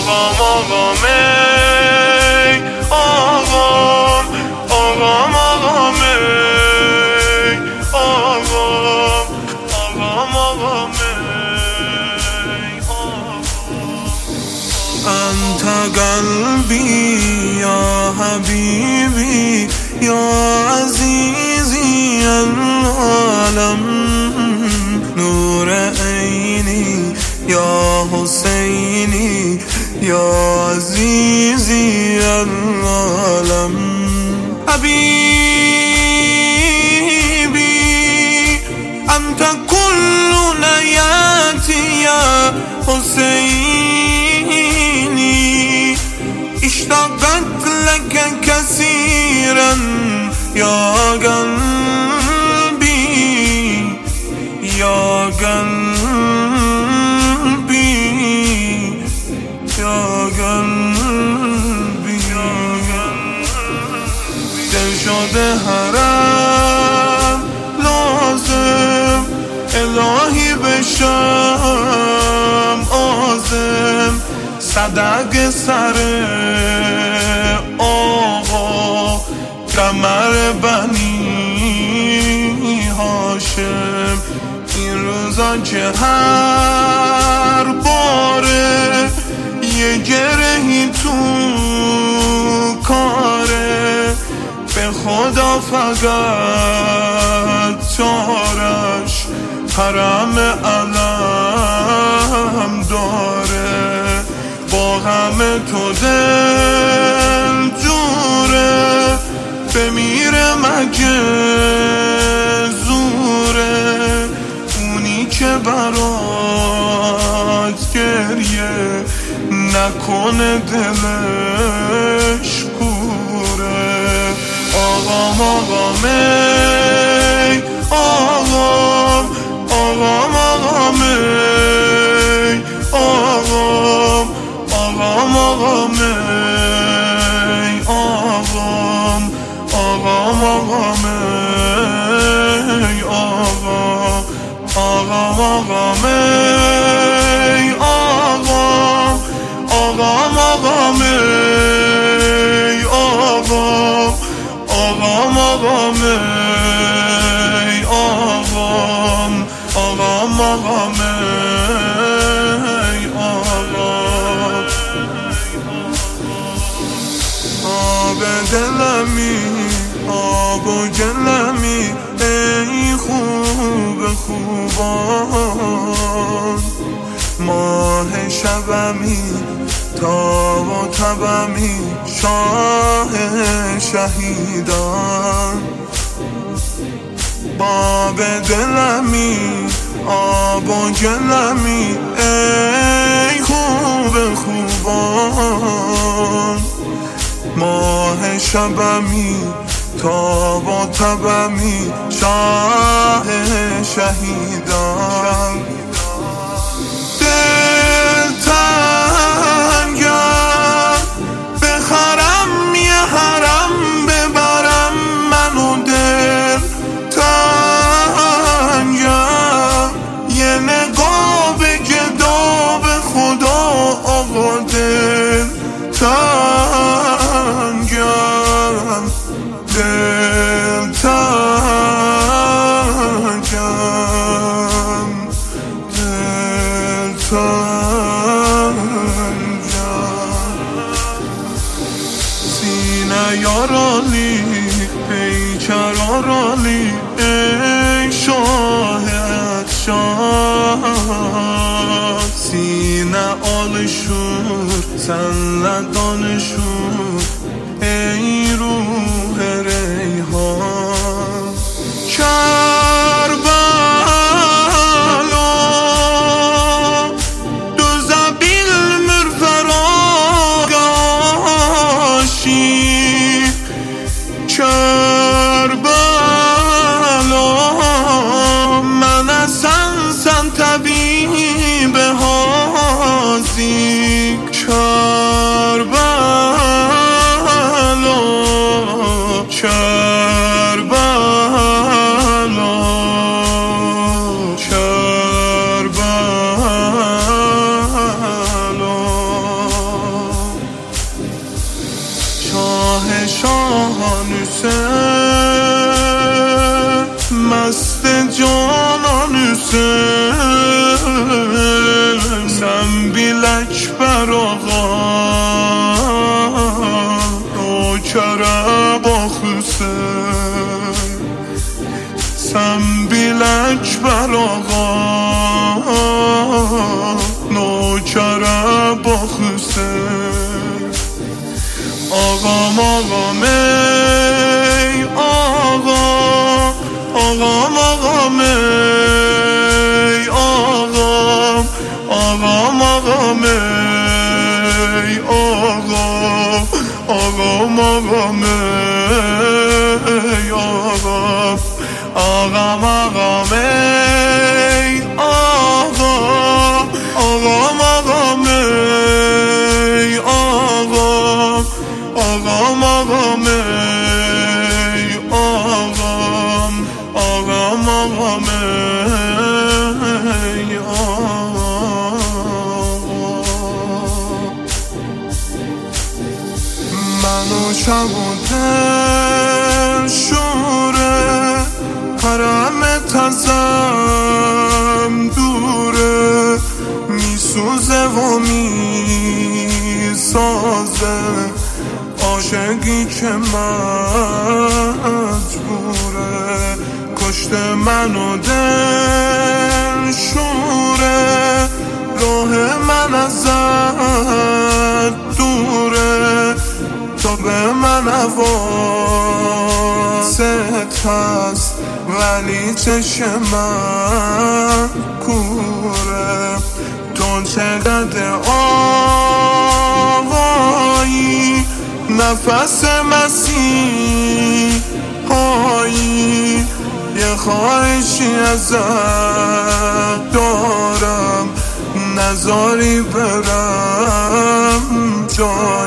آقام آقام ای آقام آقام آقام ای آقام آقام آقام ای آقام انت قلبی یا حبیبی یا عزیزی العالم نور عینی یا حسینی یا عزیزی العالم حبیبی انت کل نیتی یا حسینی اشتاقت لك كثيرا يا قلبي يا قلبي يا قلبي يا قلبي دل شده حرم لازم الهی بشم عازم صدق سر آقا قمر بنی هاشم این روزا که هر باره یه گرهی تو کاره به خدا فقط چارش حرم علم داره با همه تو دل جوره بمیره مگه زوره اونی که برات گریه نکنه دلش کوره آقام آقام ای آقام آقام آقام ای آقام آقام آقام ای آقام آقام آقام ای آقام آقام آقام ای آقام آقام آقام ای آقام آقام آقام ای آقام آقام آقام ای آقام آب دلمی آب و گلمی ای خوب خوبان ماه شبمی تاب و تبمی شاه شهیدان باب دلمی آب و گلمی ای خوب خوبان ماه شبمی تاب و تبمی شاه شهیدان دل تنگم بخرم یه حرم ببرم منو دل تنگم یه نگاه به گدا به خدا آقا دل تنگم دل تنگم دل تنگم سینه یارالی پیکر آرالی ای شاهد شاه سینه آل شور سندان شور ای روح ریحان کربلا دو زبیل مرفراغاشی کربلا من اصلا طبیب هازی کربلا آقام آقام ای آقام آقام آقام ای آقام آقام آقام ای آقام آقام آقام ای آقام آقام آقام ای آقام آقام آقام ای آقام منو شب و دل شوره حرمت ازم دوره میسوزه و میسازه عاشقی که مجبوره کشته منو دل شوره راه من ازت دوره تا به من حواست هست ولی چشم من کوره تو چقدر آقایی نفس مسیحایی یه خواهشی ازت دارم نذاری برم جا